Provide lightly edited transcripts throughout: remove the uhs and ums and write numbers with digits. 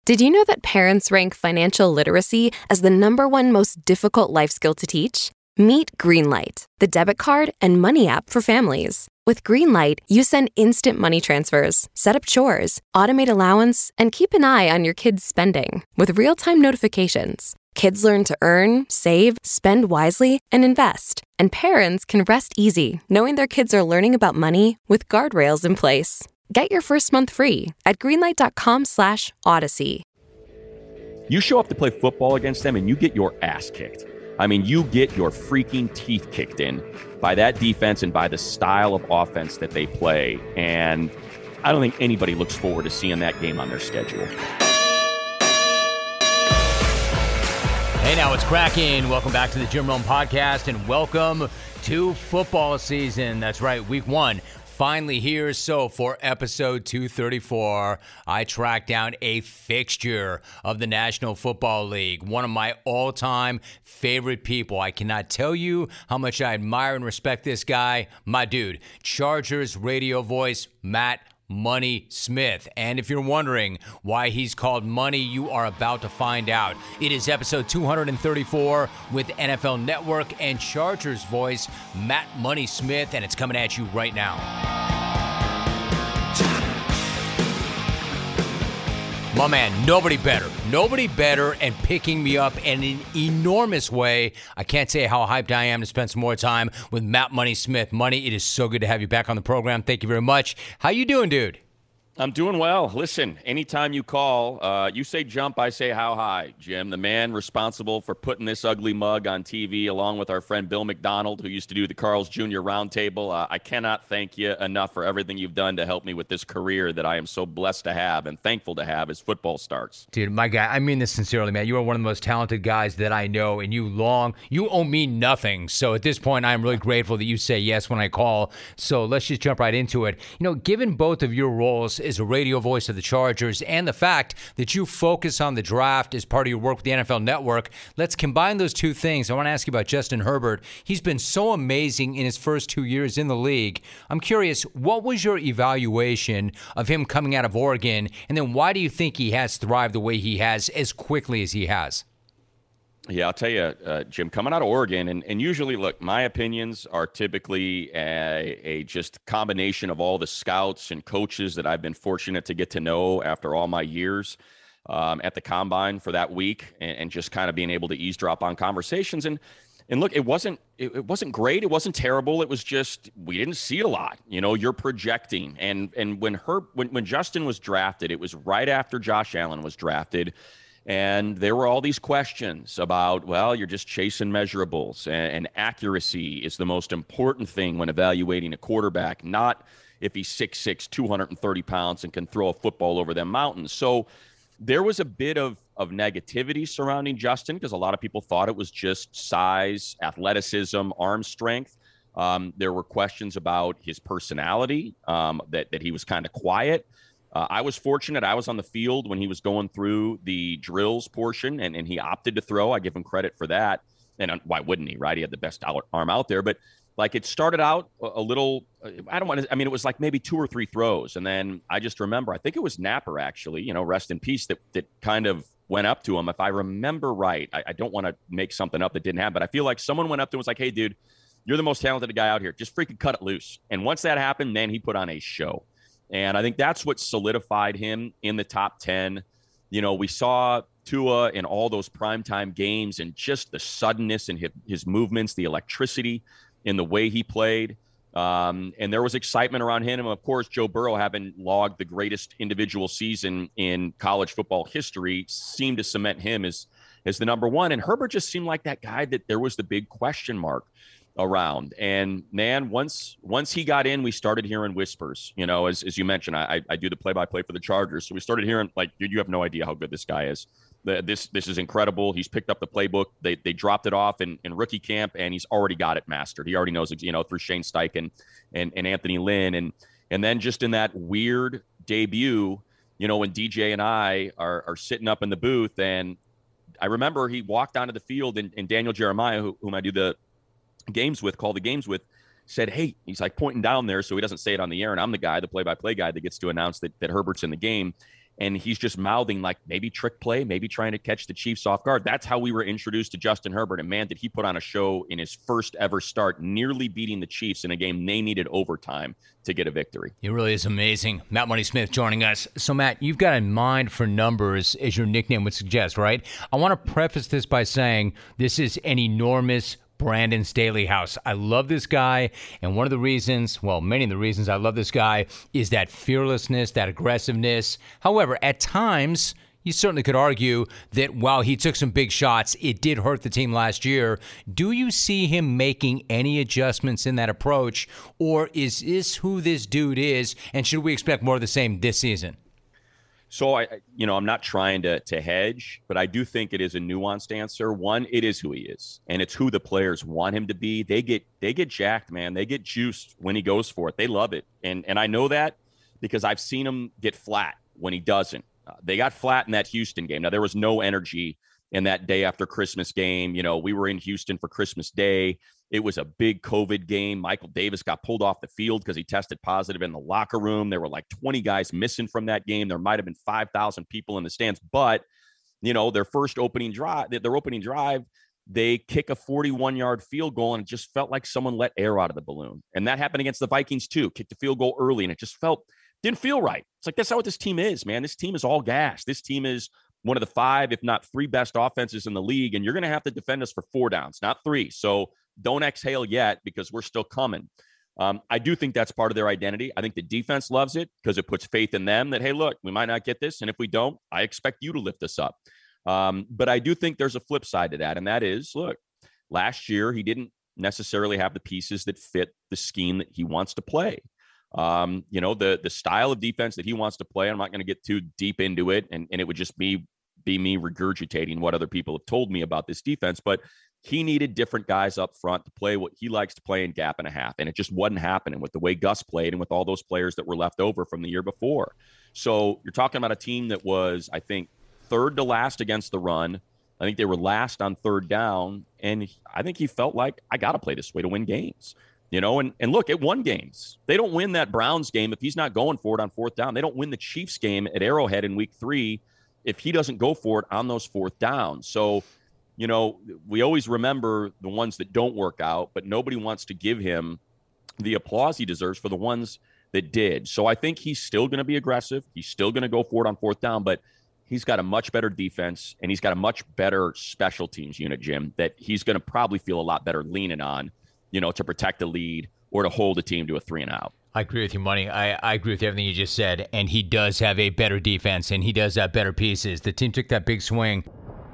Did you know that parents rank financial literacy as the #1 most difficult life skill to teach? Meet Greenlight, the debit card and money app for families. With Greenlight, you send instant money transfers, set up chores, automate allowance, and keep an eye on your kids' spending with real-time notifications. Kids learn to earn, save, spend wisely, and invest. And parents can rest easy knowing their kids are learning about money with guardrails in place. Get your first month free at greenlight.com/Odyssey. You show up to play football against them and you get your ass kicked. I mean, you get your freaking teeth kicked in by that defense and by the style of offense that they play. And I don't think anybody looks forward to seeing that game on their schedule. Hey, now it's cracking. Welcome back to the Jim Rome Podcast and welcome to football season. That's right, week 1. Finally here. So for episode 234, I tracked down a fixture of the National Football League, one of my all-time favorite people. I cannot tell you how much I admire and respect this guy, my dude, Chargers radio voice, Matt Money Smith. And if you're wondering why he's called Money, you are about to find out. It is episode 234 with NFL Network and Chargers voice, Matt Money Smith, and it's coming at you right now. My man, nobody better and picking me up in an enormous way. I can't say how hyped I am to spend some more time with Matt Money Smith. Money, it is so good to have you back on the program. Thank you very much. How you doing, dude? I'm doing well. Listen, anytime you call, you say jump, I say how high, Jim. The man responsible for putting this ugly mug on TV, along with our friend Bill McDonald, who used to do the Carl's Jr. Roundtable. I cannot thank you enough for everything you've done to help me with this career that I am so blessed to have and thankful to have as football starts. Dude, my guy, I mean this sincerely, man. You are one of the most talented guys that I know, and you owe me nothing. So at this point, I'm really grateful that you say yes when I call. So let's just jump right into it. You know, given both of your roles as a radio voice of the Chargers and the fact that you focus on the draft as part of your work with the NFL Network, let's combine those two things. I want to ask you about Justin Herbert. He's been so amazing in his first 2 years in the league. I'm curious, what was your evaluation of him coming out of Oregon, and then why do you think he has thrived the way he has as quickly as he has? Yeah, I'll tell you, Jim, coming out of Oregon, and usually, look, my opinions are typically a just combination of all the scouts and coaches that I've been fortunate to get to know after all my years at the Combine for that week, and just kind of being able to eavesdrop on conversations. And look, it wasn't great. It wasn't terrible. It was just, we didn't see a lot. You know, you're projecting. And when Justin was drafted, it was right after Josh Allen was drafted. And there were all these questions about, well, you're just chasing measurables, and accuracy is the most important thing when evaluating a quarterback, not if he's 6'6", 230 pounds and can throw a football over them mountains. So there was a bit of negativity surrounding Justin because a lot of people thought it was just size, athleticism, arm strength. There were questions about his personality, that he was kind of quiet. I was fortunate. I was on the field when he was going through the drills portion, and he opted to throw. I give him credit for that. And why wouldn't he, right? He had the best arm out there. But, like, it started out a little – it was like maybe 2 or 3 throws. And then I just remember, I think it was Napper, actually, you know, rest in peace, that kind of went up to him. If I remember right, I don't want to make something up that didn't happen, but I feel like someone went up to him and was like, hey, dude, you're the most talented guy out here. Just freaking cut it loose. And once that happened, then he put on a show. And I think that's what solidified him in the top 10. You know, we saw Tua in all those primetime games and just the suddenness in his movements, the electricity in the way he played. And there was excitement around him. And, of course, Joe Burrow, having logged the greatest individual season in college football history, seemed to cement him as the number one. And Herbert just seemed like that guy that there was the big question mark around. And man, once he got in, we started hearing whispers. You know, as you mentioned, I do the play-by-play for the Chargers, so we started hearing, like, you have no idea how good this guy is. This is incredible. He's picked up the playbook. They dropped it off in rookie camp, and he's already got it mastered. He already knows, you know, through Shane Steichen and Anthony Lynn, and then just in that weird debut, you know, when DJ and I are sitting up in the booth, and I remember he walked onto the field, and Daniel Jeremiah, whom I do the call the games with, said, hey, he's like pointing down there so he doesn't say it on the air, and I'm the play-by-play guy that gets to announce that Herbert's in the game. and he's just mouthing like maybe trick play, maybe trying to catch the Chiefs off guard. That's how we were introduced to Justin Herbert. And man, did he put on a show in his first ever start, nearly beating the Chiefs in a game they needed overtime to get a victory. It really is amazing. Matt Money Smith joining us. So Matt, you've got a mind for numbers, as your nickname would suggest, right? I want to preface this by saying this is an enormous Brandon Staley house. I love this guy, and one of the reasons, well, many of the reasons I love this guy is that fearlessness, that aggressiveness. However, at times, you certainly could argue that while he took some big shots, it did hurt the team last year. Do you see him making any adjustments in that approach, or is this who this dude is, and should we expect more of the same this season? So, I'm not trying to hedge, but I do think it is a nuanced answer. One, it is who he is, and it's who the players want him to be. They get jacked, man. They get juiced when he goes for it. They love it. And I know that because I've seen him get flat when he doesn't. They got flat in that Houston game. Now, there was no energy in that day after Christmas game. We were in Houston for Christmas Day. It was a big COVID game. Michael Davis got pulled off the field because he tested positive in the locker room. There were like 20 guys missing from that game. There might have been 5,000 people in the stands. But, their opening drive, they kick a 41-yard field goal, and it just felt like someone let air out of the balloon. And that happened against the Vikings too. Kicked a field goal early, and it just didn't feel right. It's like, that's not what this team is, man. This team is all gas. This team is one of the 5, if not 3 best offenses in the league, and you're going to have to defend us for 4 downs, not 3. So don't exhale yet because we're still coming. I do think that's part of their identity. I think the defense loves it because it puts faith in them that, hey, look, we might not get this, and if we don't, I expect you to lift us up. But I do think there's a flip side to that, and that is, look, last year he didn't necessarily have the pieces that fit the scheme that he wants to play. The style of defense that he wants to play, I'm not going to get too deep into it, and it would just be me regurgitating what other people have told me about this defense, but he needed different guys up front to play what he likes to play in gap and a half, and it just wasn't happening with the way Gus played and with all those players that were left over from the year before. So you're talking about a team that was, I think, 3rd to last against the run. I think they were last on 3rd down, and I think he felt like, I got to play this way to win games. And look, it won games. They don't win that Browns game if he's not going for it on 4th down. They don't win the Chiefs game at Arrowhead in week 3 if he doesn't go for it on those 4th downs. So, we always remember the ones that don't work out, but nobody wants to give him the applause he deserves for the ones that did. So I think he's still going to be aggressive. He's still going to go for it on 4th down, but he's got a much better defense, and he's got a much better special teams unit, Jim, that he's going to probably feel a lot better leaning on, to protect the lead or to hold a team to a 3-and-out. I agree with you, Money. I agree with everything you just said, and he does have a better defense, and he does have better pieces. The team took that big swing.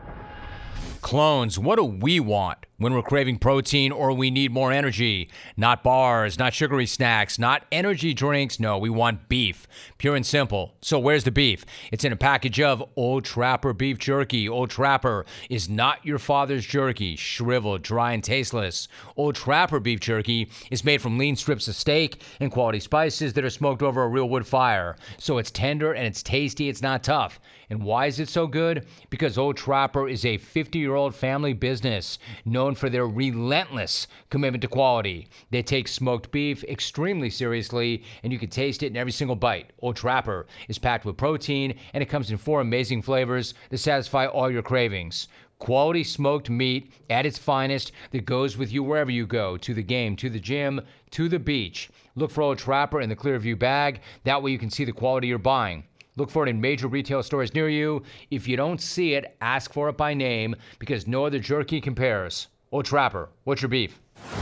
Clones, what do we want when we're craving protein or we need more energy? Not bars, not sugary snacks, not energy drinks. No, we want beef. Pure and simple. So where's the beef? It's in a package of Old Trapper beef jerky. Old Trapper is not your father's jerky, shriveled, dry, and tasteless. Old Trapper beef jerky is made from lean strips of steak and quality spices that are smoked over a real wood fire. So it's tender and it's tasty. It's not tough. And why is it so good? Because Old Trapper is a 50-year-old family business known for their relentless commitment to quality. They take smoked beef extremely seriously, and you can taste it in every single bite. Old Trapper is packed with protein, and it comes in 4 amazing flavors that satisfy all your cravings. Quality smoked meat at its finest that goes with you wherever you go, to the game, to the gym, to the beach. Look for Old Trapper in the Clearview bag. That way you can see the quality you're buying. Look for it in major retail stores near you. If you don't see it, ask for it by name, because no other jerky compares. Old Trapper, what's your beef?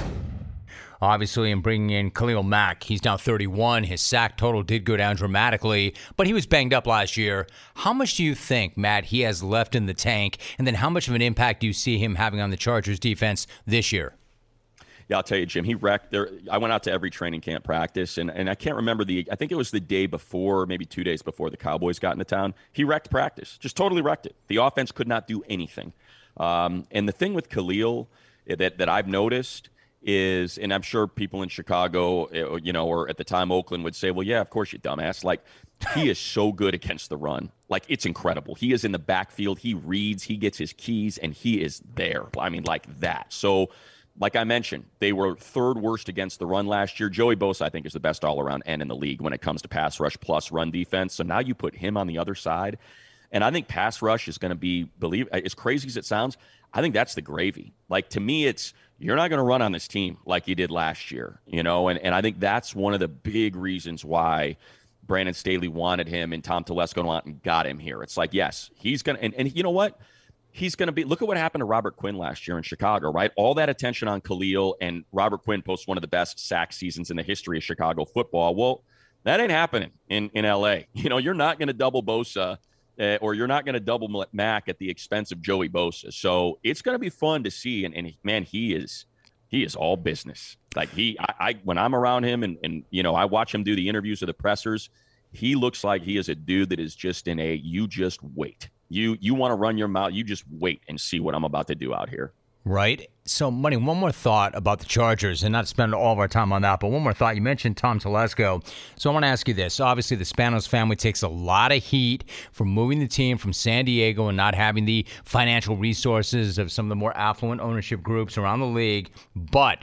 Obviously, in bringing in Khalil Mack, he's now 31. His sack total did go down dramatically, but he was banged up last year. How much do you think, Matt, he has left in the tank? And then how much of an impact do you see him having on the Chargers defense this year? Yeah, I'll tell you, Jim, he wrecked there. I went out to every training camp practice, and I can't remember I think it was the day before, maybe 2 days before the Cowboys got into town. He wrecked practice, just totally wrecked it. The offense could not do anything. And the thing with Khalil that I've noticed is, and I'm sure people in Chicago, or at the time Oakland would say, well, yeah, of course, you dumbass. Like, he is so good against the run. Like, it's incredible. He is in the backfield. He reads, he gets his keys, and he is there. I mean, like that. So, like I mentioned, they were third worst against the run last year. Joey Bosa, I think, is the best all-around end in the league when it comes to pass rush plus run defense. So now you put him on the other side, and I think pass rush is going to be, as crazy as it sounds, I think that's the gravy. Like, to me, it's you're not going to run on this team like you did last year, and I think that's one of the big reasons why Brandon Staley wanted him and Tom Telesco went out and got him here. It's like, yes, he's going to, and you know what? He's going to be, look at what happened to Robert Quinn last year in Chicago, right? All that attention on Khalil, and Robert Quinn posts one of the best sack seasons in the history of Chicago football. Well, that ain't happening in L.A. You're not going to double Bosa or you're not going to double Mac at the expense of Joey Bosa. So it's going to be fun to see. And man, he is all business. Like when I'm around him and I watch him do the interviews with the pressers, he looks like he is a dude that is just in you just wait. You want to run your mouth, you just wait and see what I'm about to do out here. Right. So, Money, one more thought about the Chargers, and not to spend all of our time on that, but one more thought. You mentioned Tom Telesco. So I want to ask you this. Obviously, the Spanos family takes a lot of heat for moving the team from San Diego and not having the financial resources of some of the more affluent ownership groups around the league. But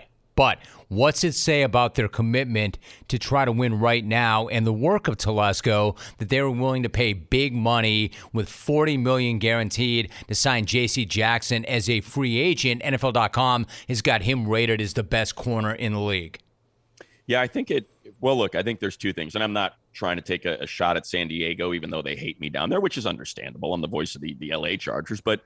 what's it say about their commitment to try to win right now and the work of Telesco that they were willing to pay big money with $40 million guaranteed to sign J.C. Jackson as a free agent? NFL.com has got him rated as the best corner in the league. Yeah, I think I think there's two things, and I'm not trying to take a shot at San Diego, even though they hate me down there, which is understandable. I'm the voice of the L.A. Chargers, but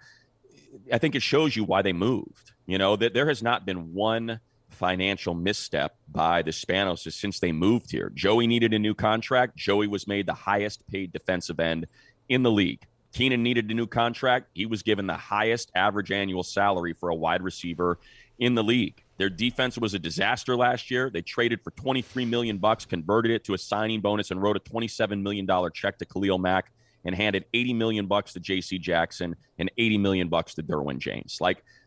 I think it shows you why they moved. That there has not been one financial misstep by the Spanos since they moved here. Joey needed a new contract. Joey was made the highest paid defensive end in the league. Keenan needed a new contract. He was given the highest average annual salary for a wide receiver in the league. Their defense was a disaster last year. They traded for $23 million, converted it to a signing bonus, and wrote a $27 million check to Khalil Mack and handed $80 million to J.C. Jackson and $80 million to Derwin James.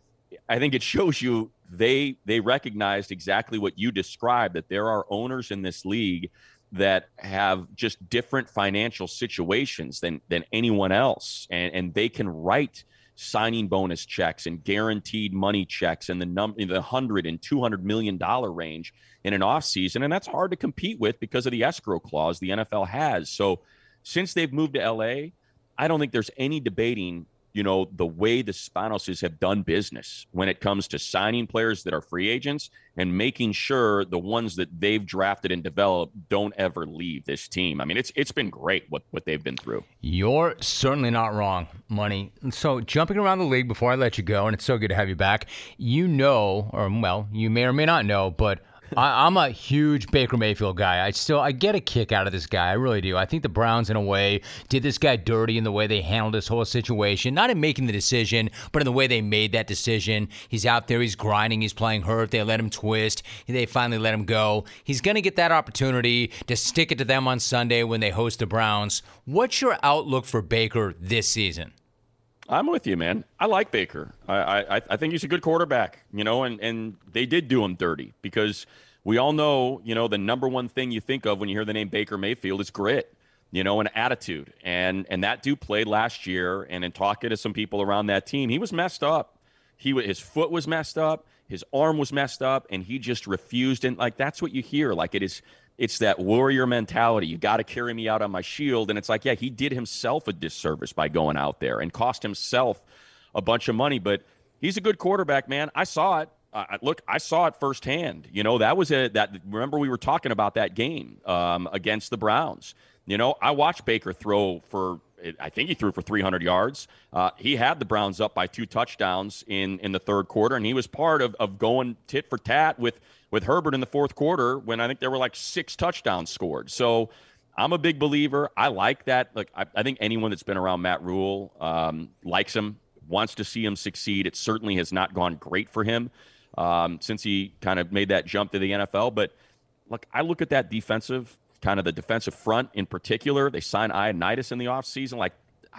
I think it shows you they recognized exactly what you described, that there are owners in this league that have just different financial situations than anyone else. And they can write signing bonus checks and guaranteed money checks in the $100 and $200 million range in an offseason. And that's hard to compete with because of the escrow clause the NFL has. So since they've moved to LA, I don't think there's any debating the way the Spanoses have done business when it comes to signing players that are free agents and making sure the ones that they've drafted and developed don't ever leave this team. I mean, it's been great what they've been through. You're certainly not wrong, Money. So jumping around the league before I let you go, and it's so good to have you back, you may or may not know, but I'm a huge Baker Mayfield guy. I get a kick out of this guy. I really do. I think the Browns, in a way, did this guy dirty in the way they handled this whole situation. Not in making the decision, but in the way they made that decision. He's out there. He's grinding. He's playing hurt. They let him twist. They finally let him go. He's going to get that opportunity to stick it to them on Sunday when they host the Browns. What's your outlook for Baker this season? I'm with you, man. I like Baker. I think he's a good quarterback, and they did do him dirty because we all know, the number one thing you think of when you hear the name Baker Mayfield is grit, and attitude. And that dude played last year, and in talking to some people around that team, he was messed up. His foot was messed up. His arm was messed up, and he just refused. And, that's what you hear. It's that warrior mentality. You got to carry me out on my shield. And it's like, yeah, he did himself a disservice by going out there and cost himself a bunch of money. But he's a good quarterback, man. I saw it. I saw it firsthand. Remember we were talking about that game against the Browns. I watched Baker throw I think he threw for 300 yards. He had the Browns up by 2 touchdowns in the third quarter, and he was part of going tit for tat with Herbert in the fourth quarter when I think there were 6 touchdowns scored. So I'm a big believer. I like that. I think anyone that's been around Matt Rule likes him, wants to see him succeed. It certainly has not gone great for him since he kind of made that jump to the NFL. But I look at that defensive front in particular. They signed Ioannidis in the offseason.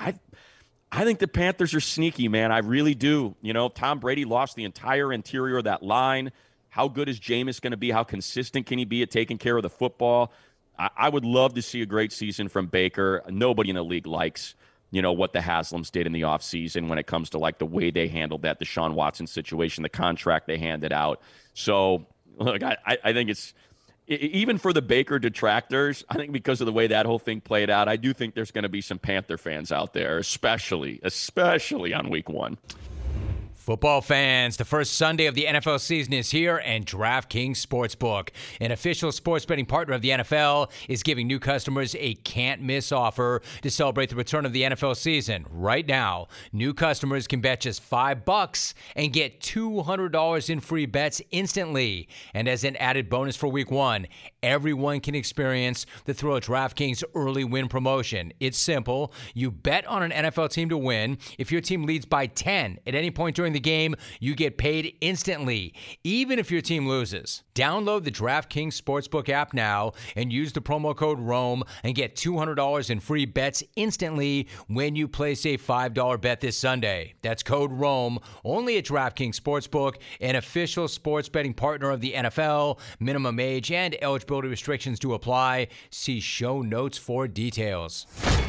I think the Panthers are sneaky, man. I really do. Tom Brady lost the entire interior of that line. How good is Jameis going to be? How consistent can he be at taking care of the football? I would love to see a great season from Baker. Nobody in the league likes what the Haslams did in the offseason when it comes to like the way they handled that Deshaun Watson situation, the contract they handed out. So look, I think it's, even for the Baker detractors, I think because of the way that whole thing played out, I do think there's going to be some Panther fans out there, especially on week 1. Football fans, the first Sunday of the NFL season is here, and DraftKings Sportsbook, an official sports betting partner of the NFL, is giving new customers a can't-miss offer to celebrate the return of the NFL season. Right now, new customers can bet just $5 and get $200 in free bets instantly. And as an added bonus for Week 1, everyone can experience the thrill of DraftKings early win promotion. It's simple. You bet on an NFL team to win. If your team leads by 10 at any point during the game, you get paid instantly, even if your team loses. Download the DraftKings Sportsbook app now and use the promo code ROME and get $200 in free bets instantly when you place a $5 bet this Sunday. That's code ROME, only at DraftKings Sportsbook, an official sports betting partner of the NFL. Minimum age and eligibility restrictions do apply. See show notes for details.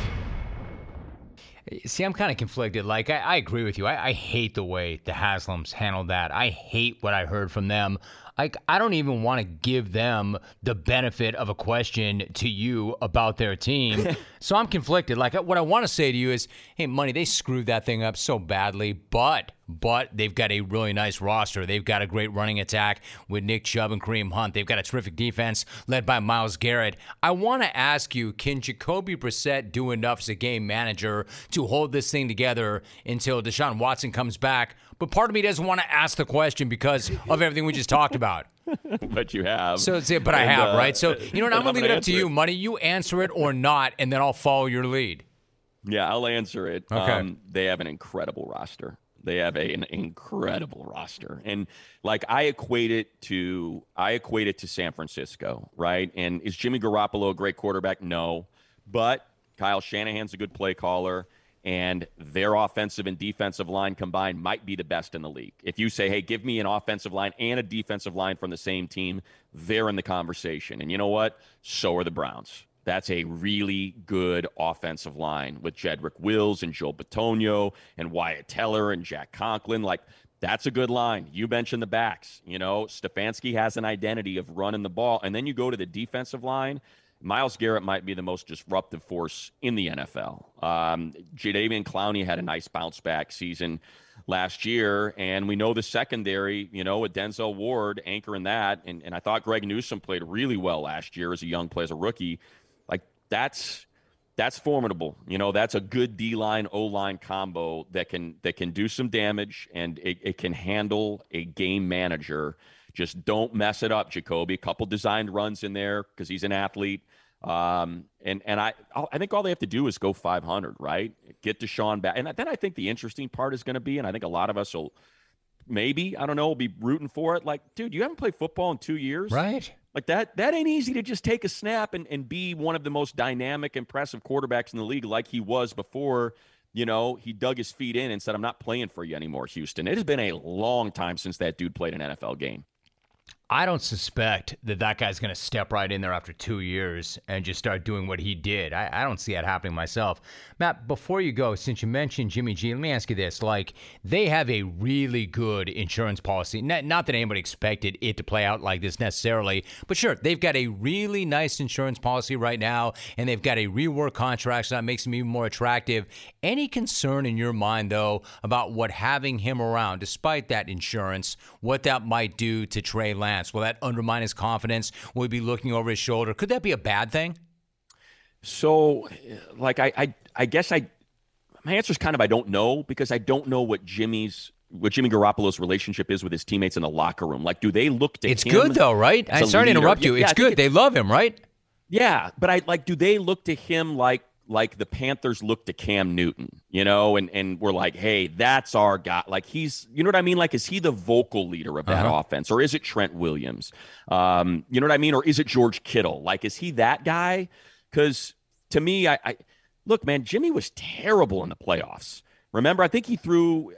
See, I'm kind of conflicted. Like, I agree with you. I hate the way the Haslams handled that. I hate what I heard from them. Like, I don't even want to give them the benefit of a question to you about their team. So I'm conflicted. Like, what I want to say to you is, hey, Money, they screwed that thing up so badly, but they've got a really nice roster. They've got a great running attack with Nick Chubb and Kareem Hunt. They've got a terrific defense led by Myles Garrett. I want to ask you, can Jacoby Brissett do enough as a game manager to hold this thing together until Deshaun Watson comes back? But part of me doesn't want to ask the question because of everything we just talked about. But you have. But I have, right? So, you know what? I'm going to leave it up to you, Money. You answer it or not, and then I'll follow your lead. Yeah, I'll answer it. Okay. They have an incredible roster. They have an incredible roster. And like I equate it to San Francisco, right? And is Jimmy Garoppolo a great quarterback? No. But Kyle Shanahan's a good play caller, and their offensive and defensive line combined might be the best in the league. If you say, hey, give me an offensive line and a defensive line from the same team, they're in the conversation. And you know what? So are the Browns. That's a really good offensive line with Jedrick Wills and Joe Bitonio and Wyatt Teller and Jack Conklin. Like, that's a good line. You mentioned the backs. Stefanski has an identity of running the ball. And then you go to the defensive line. Myles Garrett might be the most disruptive force in the NFL. Jadeveon Clowney had a nice bounce-back season last year, and we know the secondary, with Denzel Ward anchoring that, and I thought Greg Newsome played really well last year as a young player, as a rookie. Like, that's formidable. That's a good D-line, O-line combo that can do some damage, and it can handle a game manager. Just don't mess it up, Jacoby. A couple designed runs in there because he's an athlete. And I think all they have to do is go 500, right? Get Deshaun back. And then I think the interesting part is going to be, and I think a lot of us will will be rooting for it. Like, dude, you haven't played football in 2 years. Right. Like that ain't easy to just take a snap and be one of the most dynamic, impressive quarterbacks in the league like he was before, he dug his feet in and said, I'm not playing for you anymore, Houston. It has been a long time since that dude played an NFL game. I don't suspect that guy's going to step right in there after 2 years and just start doing what he did. I don't see that happening myself. Matt, before you go, since you mentioned Jimmy G, let me ask you this. Like, they have a really good insurance policy. Not that anybody expected it to play out like this necessarily, but sure, they've got a really nice insurance policy right now, and they've got a rework contract, so that makes them even more attractive. Any concern in your mind, though, about what having him around, despite that insurance, what that might do to Trey Lance? Will that undermine his confidence? Will he be looking over his shoulder? Could that be a bad thing? So, like, I guess my answer is kind of I don't know, because I don't know what Jimmy Garoppolo's relationship is with his teammates in the locker room. Like, do they look to him? It's good, though, right? I'm sorry to interrupt you. It's good. They love him, right? Yeah, but do they look to him like the Panthers look to Cam Newton, and we're like, hey, that's our guy. Like, he's, you know what I mean? Like, is he the vocal leader of that offense, or is it Trent Williams? You know what I mean? Or is it George Kittle? Like, is he that guy? Because to me, I look, man, Jimmy was terrible in the playoffs. Remember, I think he threw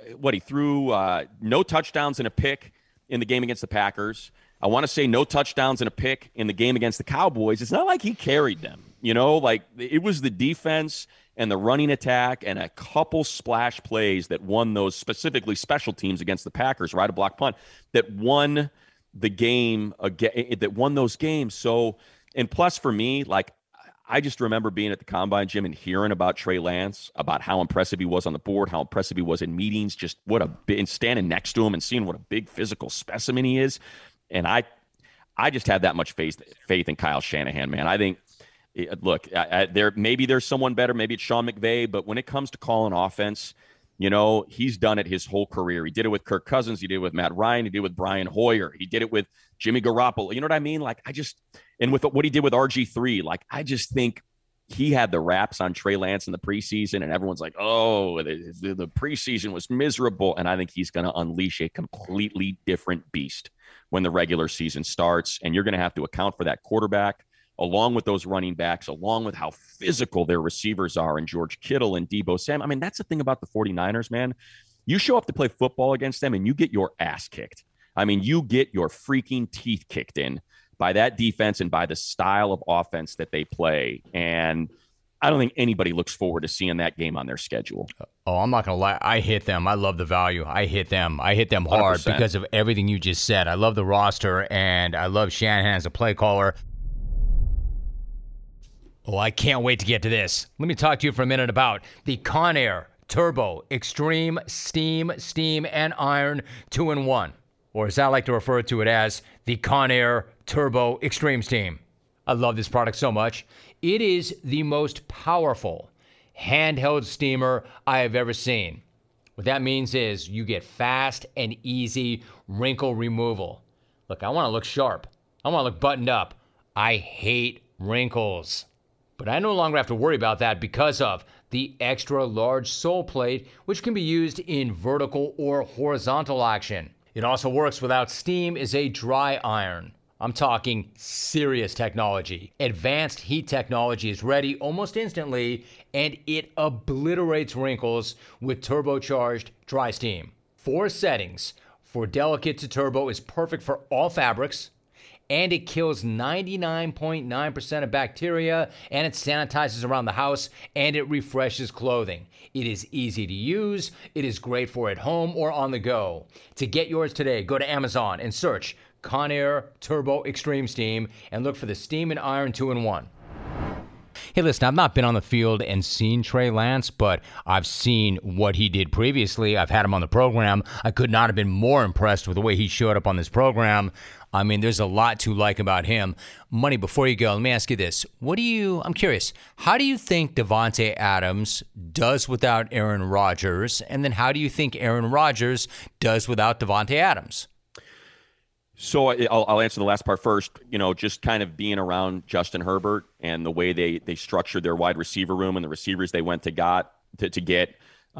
no touchdowns and a pick in the game against the Packers. I want to say no touchdowns and a pick in the game against the Cowboys. It's not like he carried them. Like, it was the defense and the running attack and a couple splash plays that won those, specifically special teams against the Packers, right? A block punt that won the game, that won those games. So, and plus for me, like, I just remember being at the Combine, Jim, and hearing about Trey Lance, about how impressive he was on the board, how impressive he was in meetings, just and standing next to him and seeing what a big physical specimen he is. And I just have that much faith in Kyle Shanahan, man. I think, look, maybe there's someone better, maybe it's Sean McVay, but when it comes to calling offense, you know, he's done it his whole career. He did it with Kirk Cousins. He did it with Matt Ryan. He did it with Brian Hoyer. He did it with Jimmy Garoppolo. You know what I mean? Like, and with what he did with RG3, like, I just think he had the raps on Trey Lance in the preseason, and everyone's like, oh, the preseason was miserable. And I think he's going to unleash a completely different beast when the regular season starts. And you're going to have to account for that quarterback, along with those running backs, along with how physical their receivers are in George Kittle and Deebo Samuel. I mean, that's the thing about the 49ers, man. You show up to play football against them and you get your ass kicked. I mean, you get your freaking teeth kicked in by that defense and by the style of offense that they play. And I don't think anybody looks forward to seeing that game on their schedule. Oh, I'm not going to lie. I hit them. I love the value. I hit them hard 100%. Because of everything you just said. I love the roster, and I love Shanahan as a play caller. Oh, I can't wait to get to this. Let me talk to you for a minute about the Conair Turbo Extreme Steam, and Iron 2-in-1. Or as I like to refer to it as, the Conair Turbo Extreme Steam. I love this product so much. It is the most powerful handheld steamer I have ever seen. What that means is you get fast and easy wrinkle removal. Look, I want to look sharp. I want to look buttoned up. I hate wrinkles. But I no longer have to worry about that because of the extra large sole plate, which can be used in vertical or horizontal action. It also works without steam as a dry iron. I'm talking serious technology. Advanced heat technology is ready almost instantly, and it obliterates wrinkles with turbocharged dry steam. 4 settings for delicate to turbo is perfect for all fabrics, and it kills 99.9% of bacteria, and it sanitizes around the house, and it refreshes clothing. It is easy to use. It is great for at home or on the go. To get yours today, go to Amazon and search Conair Turbo Extreme Steam and look for the Steam and Iron 2-in-1. Hey, listen, I've not been on the field and seen Trey Lance, but I've seen what he did previously. I've had him on the program. I could not have been more impressed with the way he showed up on this program. I mean, there's a lot to like about him. Money, before you go, let me ask you this. I'm curious, how do you think Davante Adams does without Aaron Rodgers? And then how do you think Aaron Rodgers does without Davante Adams? So I'll answer the last part first. You know, just kind of being around Justin Herbert and the way they structured their wide receiver room and the receivers they went to get.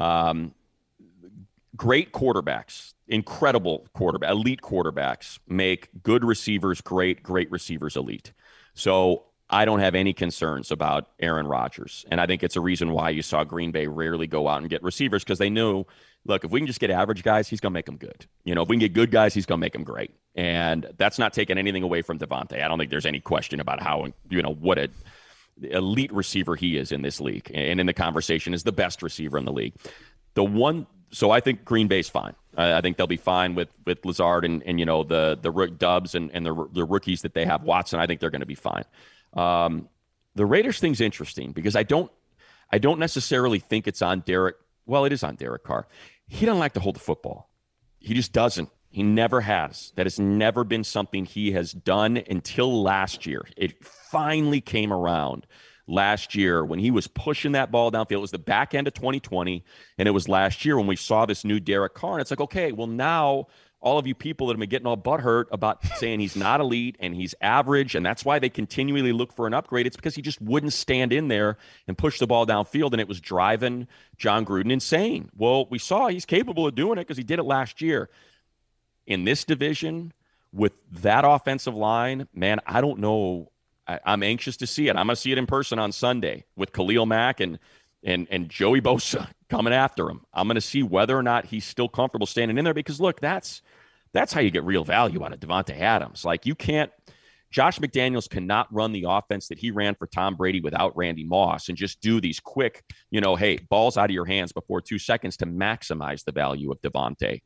Great quarterbacks, incredible quarterback, elite quarterbacks make good receivers great receivers elite. So I don't have any concerns about Aaron Rodgers. And I think it's a reason why you saw Green Bay rarely go out and get receivers, because they knew, look, if we can just get average guys, he's going to make them good. You know, if we can get good guys, he's going to make them great. And that's not taking anything away from Davante. I don't think there's any question about how, you know, what an elite receiver he is in this league. And in the conversation is the best receiver in the league. So I think Green Bay's fine. I think they'll be fine with Lazard and you know, the Dubs and the rookies that they have. Watson, I think they're going to be fine. The Raiders thing's interesting because I don't necessarily think it's on Derek. Well, it is on Derek Carr. He doesn't like to hold the football. He just doesn't. He never has. That has never been something he has done until last year. It finally came around last year when he was pushing that ball downfield. It was the back end of 2020, and it was last year when we saw this new Derek Carr. And it's like, okay, well, now all of you people that have been getting all butthurt about saying he's not elite and he's average, and that's why they continually look for an upgrade. It's because he just wouldn't stand in there and push the ball downfield, and it was driving John Gruden insane. Well, we saw he's capable of doing it because he did it last year. In this division, with that offensive line, man, I don't know. I'm anxious to see it. I'm going to see it in person on Sunday with Khalil Mack and Joey Bosa coming after him. I'm going to see whether or not he's still comfortable standing in there because, look, that's how you get real value out of Davante Adams. Like, you can't Josh McDaniels cannot run the offense that he ran for Tom Brady without Randy Moss and just do these quick, hey, balls out of your hands before 2 seconds to maximize the value of Davante.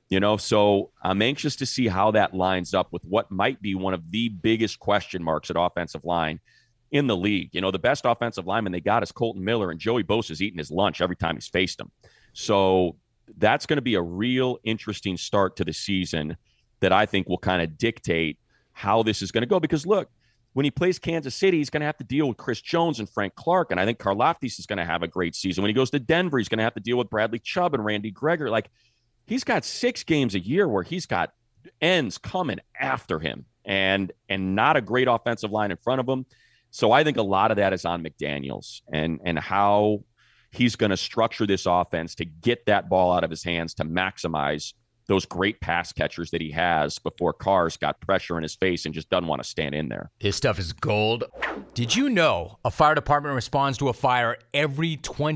So I'm anxious to see how that lines up with what might be one of the biggest question marks at offensive line in the league. The best offensive lineman they got is Colton Miller, and Joey Bosa's eating his lunch every time he's faced him. So that's going to be a real interesting start to the season that I think will kind of dictate how this is going to go. Because, look, when he plays Kansas City, he's going to have to deal with Chris Jones and Frank Clark, and I think Karlaftis is going to have a great season. When he goes to Denver, he's going to have to deal with Bradley Chubb and Randy Gregory. He's got 6 games a year where he's got ends coming after him and not a great offensive line in front of him. So I think a lot of that is on McDaniels and how he's going to structure this offense to get that ball out of his hands to maximize those great pass catchers that he has before Carr's got pressure in his face and just doesn't want to stand in there. His stuff is gold. Did you know a fire department responds to a fire every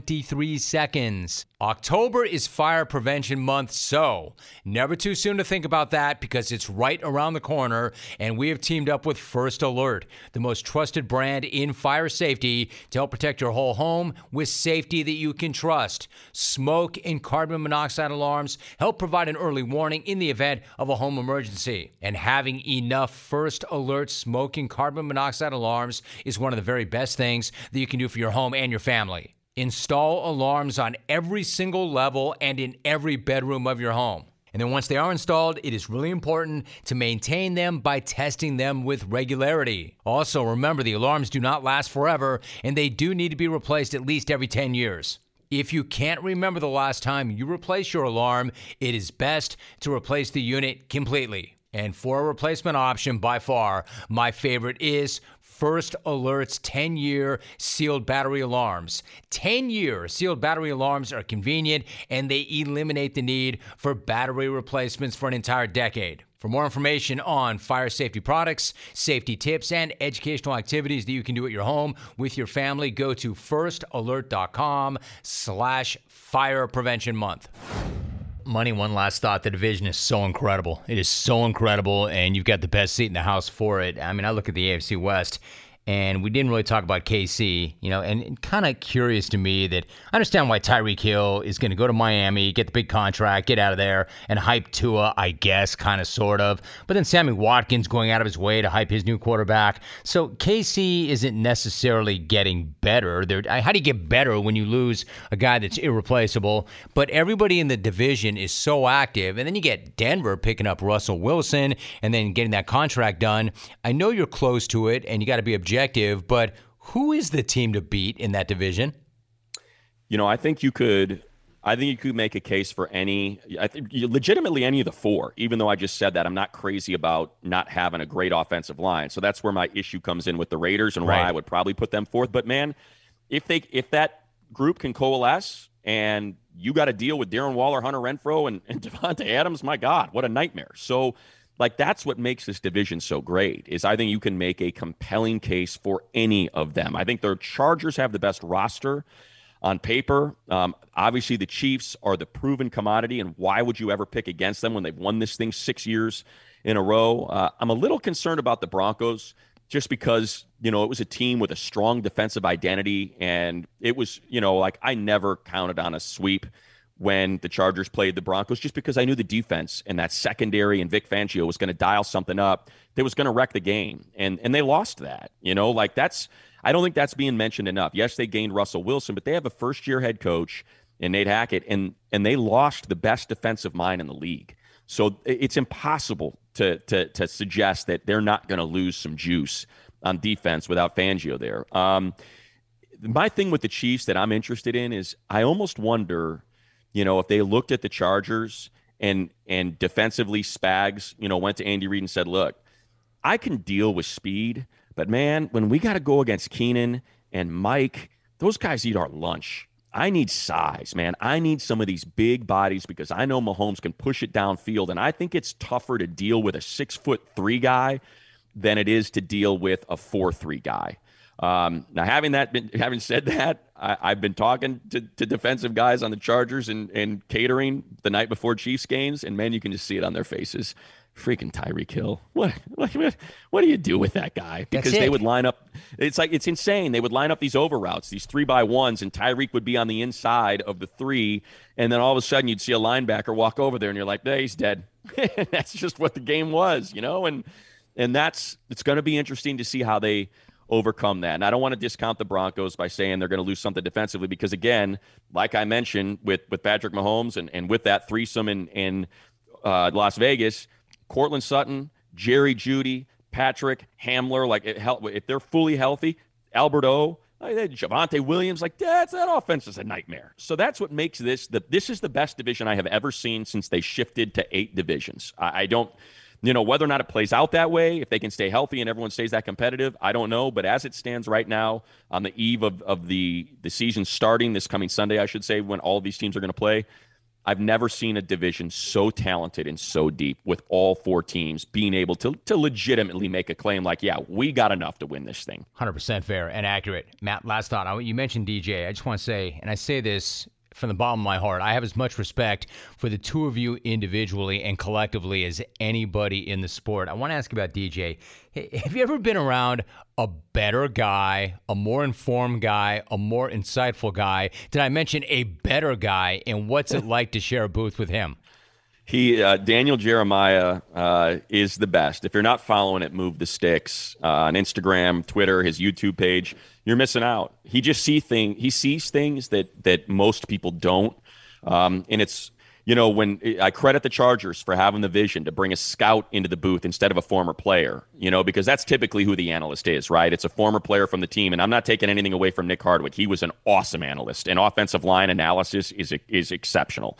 23 seconds? October is Fire Prevention Month, so never too soon to think about that because it's right around the corner, and we have teamed up with First Alert, the most trusted brand in fire safety, to help protect your whole home with safety that you can trust. Smoke and carbon monoxide alarms help provide an early warning in the event of a home emergency. And having enough First Alert smoke and carbon monoxide alarms is one of the very best things that you can do for your home and your family. Install alarms on every single level and in every bedroom of your home. And then once they are installed, it is really important to maintain them by testing them with regularity. Also, remember, the alarms do not last forever, and they do need to be replaced at least every 10 years. If you can't remember the last time you replaced your alarm, it is best to replace the unit completely. And for a replacement option, by far, my favorite is First Alert's 10-year sealed battery alarms. 10-year sealed battery alarms are convenient, and they eliminate the need for battery replacements for an entire decade. For more information on fire safety products, safety tips, and educational activities that you can do at your home with your family, go to firstalert.com/fire prevention month. Money, one last thought. The division is so incredible. It is so incredible, and you've got the best seat in the house for it. I mean, I look at the AFC West, and we didn't really talk about KC, and kind of curious to me that I understand why Tyreek Hill is going to go to Miami, get the big contract, get out of there, and hype Tua, I guess, kind of, sort of. But then Sammy Watkins going out of his way to hype his new quarterback. So KC isn't necessarily getting better. How do you get better when you lose a guy that's irreplaceable? But everybody in the division is so active. And then you get Denver picking up Russell Wilson and then getting that contract done. I know you're close to it, and you got to be objective, but who is the team to beat in that division? I think you could make a case for legitimately any of the 4, even though I just said that. I'm not crazy about not having a great offensive line. So that's where my issue comes in with the Raiders and why I would probably put them 4th. But man, if that group can coalesce and you got to deal with Darren Waller, Hunter Renfrow, and Devontae Adams, my God, what a nightmare. So that's what makes this division so great, is I think you can make a compelling case for any of them. I think the Chargers have the best roster on paper. Obviously, the Chiefs are the proven commodity, and why would you ever pick against them when they've won this thing 6 years in a row? I'm a little concerned about the Broncos just because, it was a team with a strong defensive identity, and it was, I never counted on a sweep when the Chargers played the Broncos, just because I knew the defense and that secondary and Vic Fangio was going to dial something up that was going to wreck the game. And they lost that, I don't think that's being mentioned enough. Yes, they gained Russell Wilson, but they have a first-year head coach in Nate Hackett, and they lost the best defensive mind in the league. So it's impossible to suggest that they're not going to lose some juice on defense without Fangio there. My thing with the Chiefs that I'm interested in is I almost wonder, if they looked at the Chargers and defensively Spags, went to Andy Reid and said, look, I can deal with speed, but man, when we got to go against Keenan and Mike, those guys eat our lunch. I need size, man. I need some of these big bodies because I know Mahomes can push it downfield, and I think it's tougher to deal with a 6'3" guy than it is to deal with a 4'3" guy. Now, having said that, I've been talking to defensive guys on the Chargers and catering the night before Chiefs games, and man, you can just see it on their faces. freaking Tyreek Hill. What do you do with that guy? Because they would line up. It's insane. They would line up these over routes, these 3x1s, and Tyreek would be on the inside of the 3. And then all of a sudden you'd see a linebacker walk over there and you're like, hey, he's dead. That's just what the game was, And it's going to be interesting to see how they overcome that. And I don't want to discount the Broncos by saying they're going to lose something defensively because, again, like I mentioned with Patrick Mahomes and with that threesome in Las Vegas, Cortland Sutton, Jerry Jeudy, Patrick, Hamler, if they're fully healthy, Alberto, Javonte Williams, that offense is a nightmare. So that's what makes this is the best division I have ever seen since they shifted to 8 divisions. I don't, whether or not it plays out that way, if they can stay healthy and everyone stays that competitive, I don't know. But as it stands right now, on the eve of the season starting this coming Sunday, I should say, when all of these teams are going to play, I've never seen a division so talented and so deep with all 4 teams being able to legitimately make a claim we got enough to win this thing. 100% fair and accurate. Matt, last thought. You mentioned DJ. I just want to say, and I say this from the bottom of my heart, I have as much respect for the two of you individually and collectively as anybody in the sport. I want to ask about DJ. Have you ever been around a better guy, a more informed guy, a more insightful guy? Did I mention a better guy? And what's it like to share a booth with him? Daniel Jeremiah is the best. If you're not following it, Move the Sticks on Instagram, Twitter, his YouTube page, you're missing out. He just sees things that most people don't. And it's, when I credit the Chargers for having the vision to bring a scout into the booth instead of a former player, because that's typically who the analyst is, right? It's a former player from the team. And I'm not taking anything away from Nick Hardwick. He was an awesome analyst, and offensive line analysis is exceptional.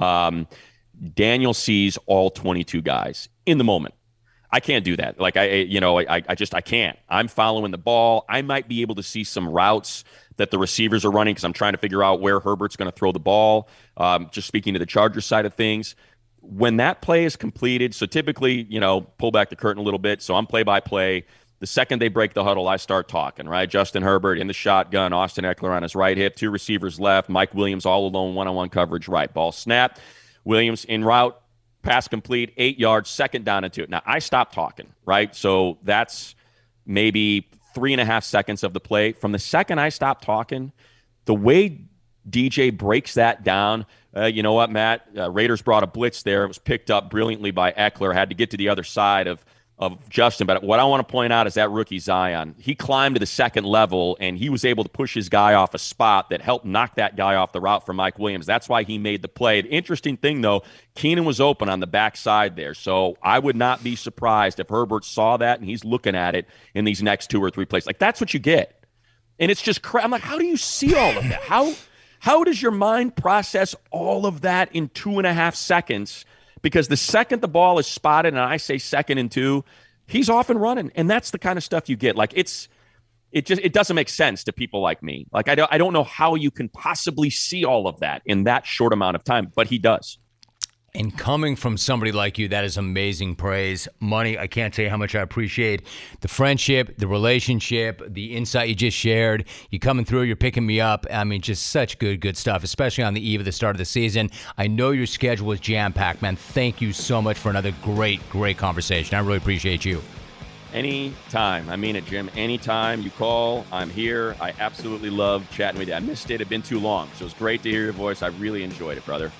Daniel sees all 22 guys in the moment. I can't do that. I can't. I'm following the ball. I might be able to see some routes that the receivers are running because I'm trying to figure out where Herbert's going to throw the ball. Just speaking to the Chargers side of things, when that play is completed, so typically, pull back the curtain a little bit. So I'm play-by-play. The second they break the huddle, I start talking, right? Justin Herbert in the shotgun, Austin Eckler on his right hip, 2 receivers left, Mike Williams all alone, one-on-one coverage, right. Ball snap. Williams in route, pass complete, 8 yards, second down and 2. Now, I stopped talking, right? So that's maybe 3.5 seconds of the play. From the second I stopped talking, the way DJ breaks that down, you know what, Matt? Raiders brought a blitz there. It was picked up brilliantly by Eckler. Had to get to the other side of Justin. But what I want to point out is that rookie Zion, he climbed to the second level, and he was able to push his guy off a spot that helped knock that guy off the route for Mike Williams. That's why he made the play. The interesting thing, though, Keenan was open on the backside there. So I would not be surprised if Herbert saw that and he's looking at it in these next 2 or 3 plays. That's what you get. And it's just I'm like, how do you see all of that? How does your mind process all of that in 2.5 seconds? Because the second the ball is spotted, and I say 2nd and 2, he's off and running, and that's the kind of stuff you get. It doesn't make sense to people like me. I don't know how you can possibly see all of that in that short amount of time, but he does. And coming from somebody like you, that is amazing praise. Money, I can't tell you how much I appreciate the friendship, the relationship, the insight you just shared. You coming through, you're picking me up. I mean, just such good stuff, especially on the eve of the start of the season. I know your schedule is jam-packed, man. Thank you so much for another great conversation. I really appreciate you. Anytime. I mean it, Jim. Anytime you call, I'm here. I absolutely love chatting with you. I missed it. It had been too long, so it was great to hear your voice. I really enjoyed it, brother.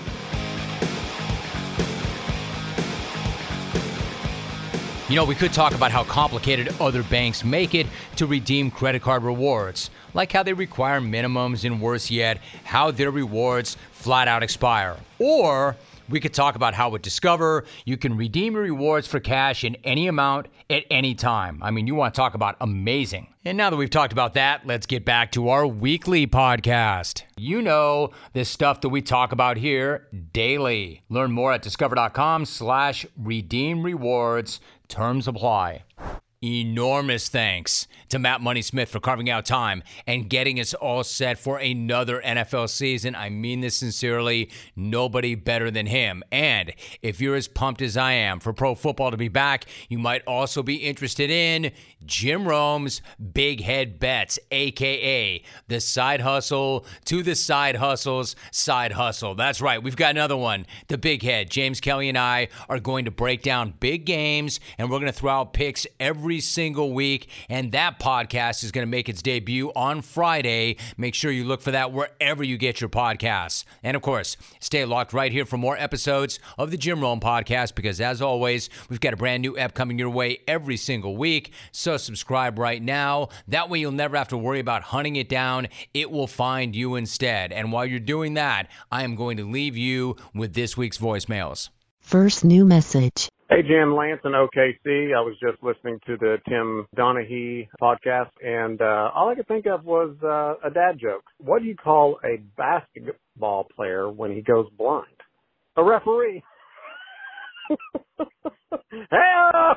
We could talk about how complicated other banks make it to redeem credit card rewards, like how they require minimums and, worse yet, how their rewards flat out expire. Or we could talk about how with Discover, you can redeem your rewards for cash in any amount at any time. I mean, you want to talk about amazing. And now that we've talked about that, let's get back to our weekly podcast. This stuff that we talk about here daily. Learn more at discover.com/redeem rewards. Terms apply. enormous thanks to Matt Money Smith for carving out time and getting us all set for another NFL season. I mean this sincerely. Nobody better than him. And if you're as pumped as I am for pro football to be back, you might also be interested in Jim Rome's Big Head Bets, a.k.a. the side hustle to the side hustle's side hustle. That's right. We've got another one. The Big Head. James Kelly and I are going to break down big games, and we're going to throw out picks every single week, and that podcast is going to make its debut on Friday. Make sure you look for that wherever you get your podcasts. And, of course, stay locked right here for more episodes of the Jim Rome Podcast, because, as always, we've got a brand new ep coming your way every single week. So subscribe right now. That way you'll never have to worry about hunting it down. It will find you instead. And while you're doing that, I am going to leave you with this week's voicemails. First new message. Hey, Jim, Lance in OKC. I was just listening to the Tim Donaghy podcast, and all I could think of was a dad joke. What do you call a basketball player when he goes blind? A referee. Hey!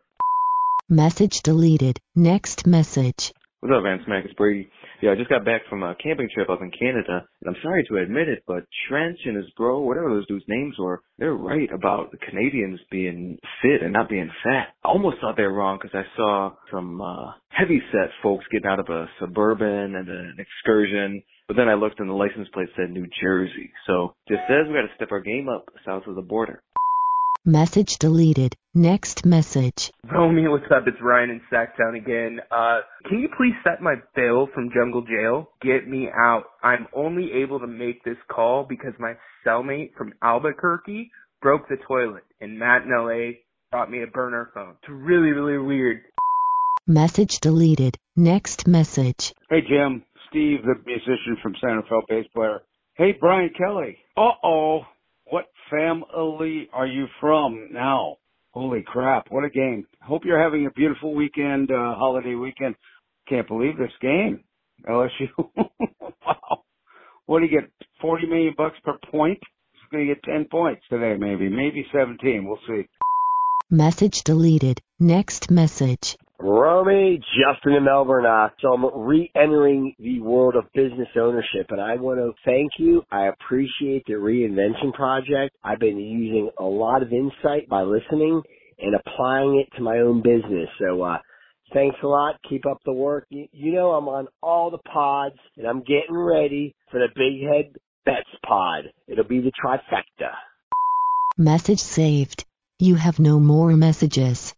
Message deleted. Next message. What's up, Van Smack? It's Brady. Yeah, I just got back from a camping trip up in Canada, and I'm sorry to admit it, but Trench and his bro, whatever those dudes' names were, they're right about the Canadians being fit and not being fat. I almost thought they were wrong because I saw some heavy-set folks getting out of a Suburban and an Excursion, but then I looked and the license plate said New Jersey. So just says we got to step our game up south of the border. Message deleted. Next message. Homie, what's up? It's Ryan in Sacktown again. Can you please set my bail from Jungle Jail? Get me out. I'm only able to make this call because my cellmate from Albuquerque broke the toilet, and Matt in LA brought me a burner phone. It's really, really weird. Message deleted. Next message. Hey, Jim. Steve, the musician from Santa Fe, bass player. Hey, Brian Kelly. Uh-oh. What family are you from now? Holy crap, what a game. Hope you're having a beautiful weekend, holiday weekend. Can't believe this game. LSU. Wow. What do you get, $40 million per point? He's going to get 10 points today, maybe 17. We'll see. Message deleted. Next message. Romy, Justin in Melbourne. So I'm re-entering the world of business ownership, and I want to thank you. I appreciate the Reinvention Project. I've been using a lot of insight by listening and applying it to my own business. So thanks a lot. Keep up the work. You know I'm on all the pods, and I'm getting ready for the Big Head Bets pod. It'll be the trifecta. Message saved. You have no more messages.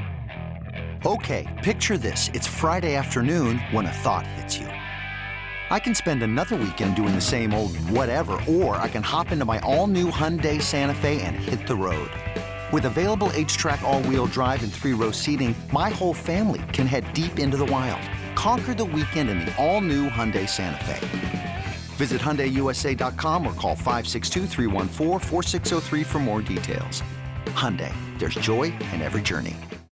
Okay, picture this. It's Friday afternoon when a thought hits you. I can spend another weekend doing the same old whatever, or I can hop into my all-new Hyundai Santa Fe and hit the road. With available H-Track all-wheel drive and 3-row seating, my whole family can head deep into the wild. Conquer the weekend in the all-new Hyundai Santa Fe. Visit HyundaiUSA.com or call 562-314-4603 for more details. Hyundai, there's joy in every journey.